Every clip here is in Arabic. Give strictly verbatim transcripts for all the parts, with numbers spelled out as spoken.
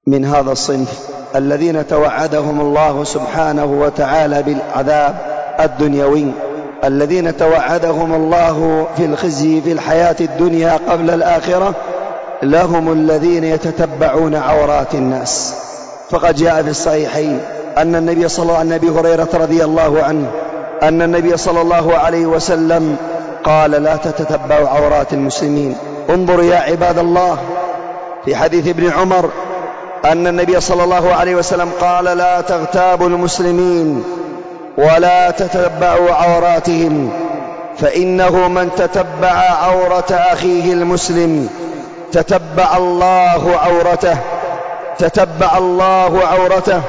من هذا الصنف الذين توعدهم الله سبحانه وتعالى بالعذاب الدنيوي، الذين توعدهم الله في الخزي في الحياة الدنيا قبل الآخرة، لهم الذين يتتبعون عورات الناس. فقد جاء في الصحيحين أن النبي صلى الله عن أبي هريرة رضي الله عنه أن النبي صلى الله عليه وسلم قال: لا تتتبعوا عورات المسلمين. انظروا يا عباد الله في حديث ابن عمر أن النبي صلى الله عليه وسلم قال: لا تغتابوا المسلمين ولا تتتبعوا عوراتهم، فإنه من تتبع عورة أخيه المسلم تتبع الله عورته تتبع الله عورته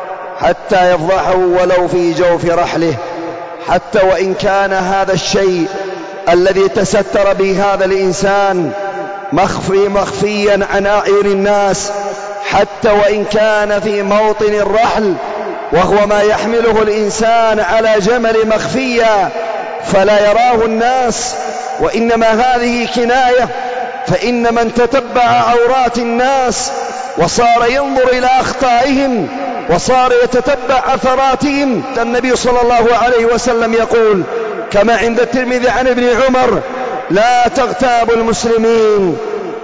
حتى يفضحه ولو في جوف رحله، حتى وإن كان هذا الشيء الذي تستر به هذا الإنسان مخفي مخفيا عن أعين الناس، حتى وإن كان في موطن الرحل وهو ما يحمله الإنسان على جمل مخفيا فلا يراه الناس، وإنما هذه كناية. فإن من تتبع عورات الناس وصار ينظر إلى أخطائهم وصار يتتبع أثراتهم، النبي صلى الله عليه وسلم يقول كما عند الترمذي عن ابن عمر: لا تغتابوا المسلمين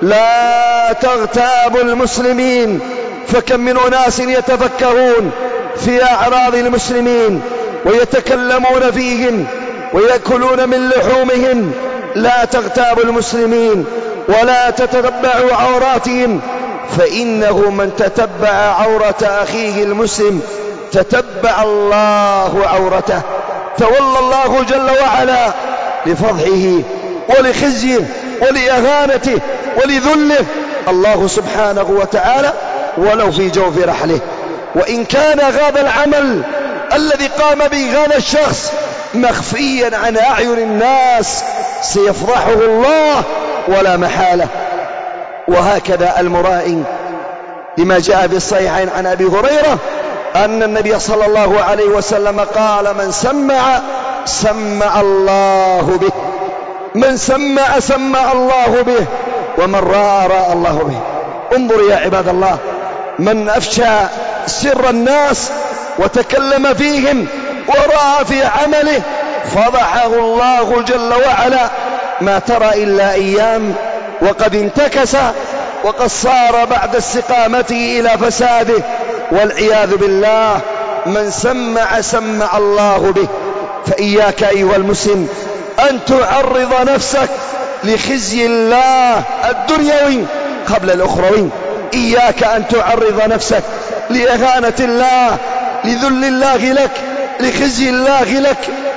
لا تغتابوا المسلمين. فكم من أناس يتفكرون في أعراض المسلمين ويتكلمون فيهم ويأكلون من لحومهم. لا تغتابوا المسلمين ولا تتتبعوا عوراتهم، فإنه من تتبع عورة أخيه المسلم تتبع الله عورته. تولى الله جل وعلا لفضحه ولخزيه ولإهانته ولذله الله سبحانه وتعالى ولو في جوف رحله. وإن كان هذا العمل الذي قام به هذا الشخص مخفيا عن أعين الناس سيفضحه الله ولا محالة. وهكذا المرائي، لما جاء في الصحيحين عن أبي هريرة أن النبي صلى الله عليه وسلم قال: من سمع سمع الله به من سمع سمع الله به ومن رأى رأى الله به. انظروا يا عباد الله، من أفشى سر الناس وتكلم فيهم ورأى في عمله فضحه الله جل وعلا. ما ترى إلا أيام وقد انتكس وقد صار بعد استقامته إلى فساده والعياذ بالله. من سمع سمع الله به. فإياك أيها المسلم أن تعرض نفسك لخزي الله الدنيوي قبل الأخروي. إياك أن تعرض نفسك لإهانة الله، لذل الله لك، لخزي الله لك